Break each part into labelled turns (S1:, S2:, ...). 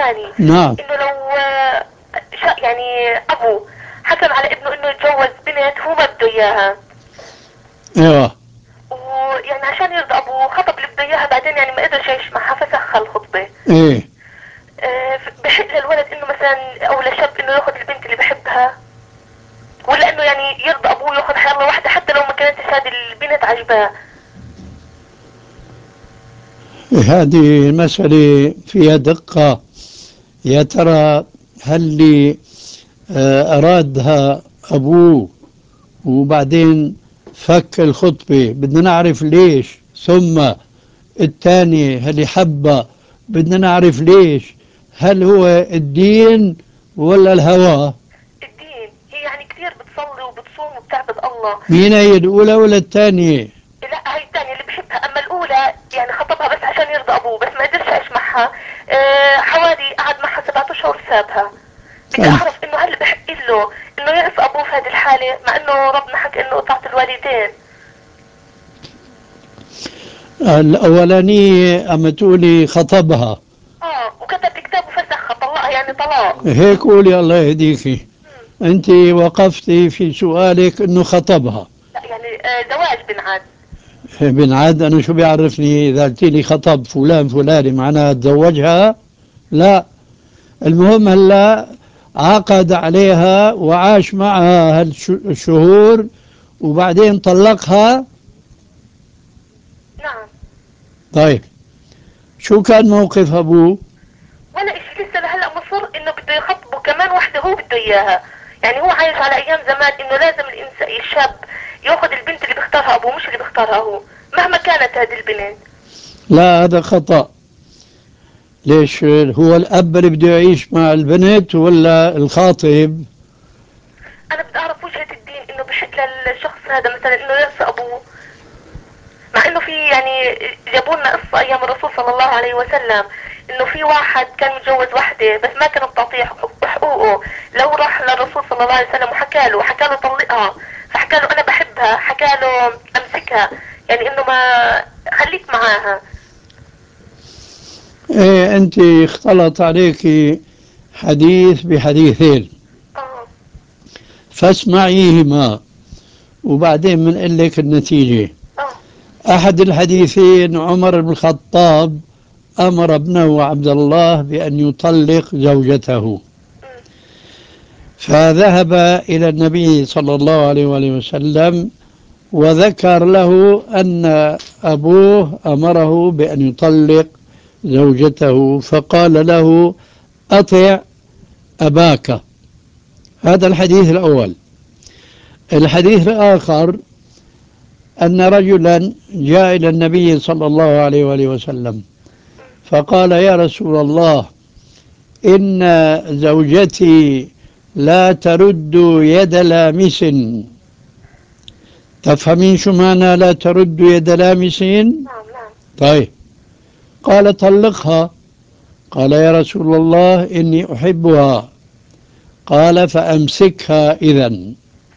S1: ثاني
S2: نعم.
S1: انه لو يعني ابوه حكم على ابنه انه يتجوز بنت هو ما بده اياها،
S2: ايوه.
S1: ويعني عشان يرضى ابوه خطب اللي بده اياها، بعدين يعني ما قدرش يعيش معها فسخ الخطبة.
S2: ايه.
S1: بحق للولد انه مثلا او لشاب انه ياخذ البنت اللي بحبها، ولا انه يعني يرضى ابوه ياخذ حيالله واحدة حتى لو ما كانتش هذه البنت عجباه؟
S2: هذه المسألة فيها دقة. يا ترى هل اللي أرادها أبوه وبعدين فك الخطبة بدنا نعرف ليش، ثم الثاني هل حبه بدنا نعرف ليش، هل هو الدين ولا الهوى؟
S1: الدين. هي يعني كثير بتصلي وبتصوم وبتعبد الله.
S2: مين هي الأولى ولا الثانية؟
S1: لا هي الثانية اللي بحبها، اما الاولى يعني خطبها بس عشان يرضى ابوه، بس ما قدرش يعيش معها. حوالي قعد معها 7 اشهر سابها. بدي
S2: طيب.
S1: اعرف انه هل بحق له انه يعصي ابوه في هذه الحالة، مع انه ربنا حكى انه طاعة الوالدين.
S2: الأولانية أما تقولي خطبها،
S1: وكتب كتاب وفسخها طلقها يعني طلاق.
S2: هيك قولي الله يهديكي. أنت وقفتي في سؤالك أنه خطبها.
S1: لا يعني زواج بنعاد.
S2: بنعاد أنا شو بيعرفني إذا قلت لي خطب فلان فلاني معناها تزوجها؟ لا. المهم هلا عقد عليها وعاش معها هالشهور وبعدين طلقها.
S1: نعم.
S2: طيب، شو كان موقف أبوه؟
S1: ولا اشي، لسه لهلا مصر انه بده يخطبه كمان واحدة هو بده اياها. يعني هو عايش على ايام زمان انه لازم الانسان الشاب ياخذ البنت اللي بيختارها ابوه مش اللي بيختارها هو، مهما كانت هذه البنت.
S2: لا، هذا خطأ. ليش هو الأب اللي بده يعيش مع البنت ولا الخاطب؟
S1: انا بدي اعرف وجهة الدين انه بحق للشخص هذا مثلا انه يعصي ابوه، مع انه في يعني جابوا لنا قصة ايام الرسول صلى الله عليه وسلم انه في واحد كان متجوز واحدة بس ما كانت بتعطيه حقوقه. لو راح للرسول صلى الله عليه وسلم وحكى له طلقها، فحكى له انا بحبها، حكى له امسكها، يعني انه ما خليك معاها.
S2: إيه، أنت اختلط عليك حديث بحديثين،
S1: اه.
S2: فاسمعيهما وبعدين بنقول لك النتيجة.
S1: اه.
S2: أحد الحديثين عمر بن الخطاب أمر ابنه عبد الله بأن يطلق زوجته،
S1: أمم.
S2: فذهب إلى النبي صلى الله عليه وآله وسلم وذكر له أن أبوه أمره بأن يطلق زوجته، فقال له أطع أباك. هذا الحديث الأول. الحديث الآخر أن رجلا جاء إلى النبي صلى الله عليه وآله وسلم فقال يا رسول الله، إن زوجتي لا ترد يد لامس. تفهمين شو معنى لا ترد يد لامس؟
S1: نعم نعم.
S2: طيب. قال طلقها. قال يا رسول الله إني أحبها. قال فأمسكها إذن.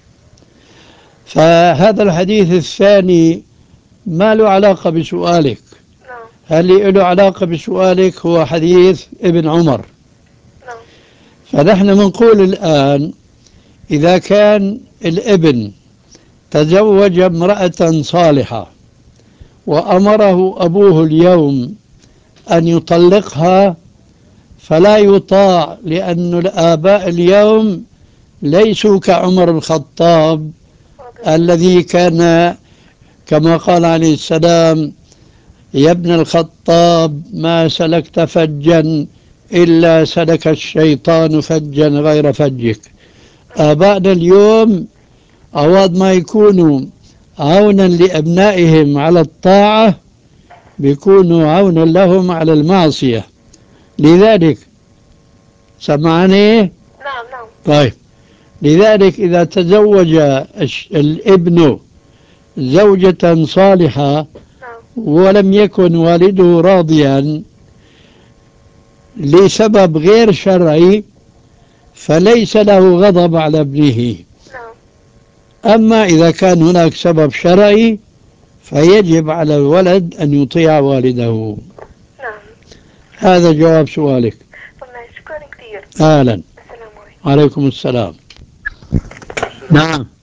S2: فهذا الحديث الثاني ما له علاقة بسؤالك.
S1: نعم
S2: اللي له علاقة بسؤالك هو حديث ابن عمر.
S1: نعم.
S2: فنحن بنقول الآن إذا كان الابن تزوج امرأة صالحة وأمره أبوه اليوم أن يطلقها فلا يطاع، لأن الآباء اليوم ليسوا كعمر بن الخطاب الذي كان كما قال عليه السلام يا ابن الخطاب ما سلكت فجا إلا سلك الشيطان فجا غير فجك. آبائنا اليوم عوض ما يكونوا عونا لأبنائهم على الطاعة بيكونوا عونا لهم على المعصية. لذلك سمعني.
S1: نعم نعم.
S2: طيب، لذلك إذا تزوج الابن زوجة صالحة
S1: نعم
S2: ولم يكن والده راضيا لسبب غير شرعي فليس له غضب على ابنه.
S1: نعم.
S2: أما إذا كان هناك سبب شرعي فيجب على الولد أن يطيع والده.
S1: نعم.
S2: هذا جواب سؤالك.
S1: طب ماشي. شكرا كثير.
S2: أهلا.
S1: السلام عليكم.
S2: وعليكم السلام. نعم.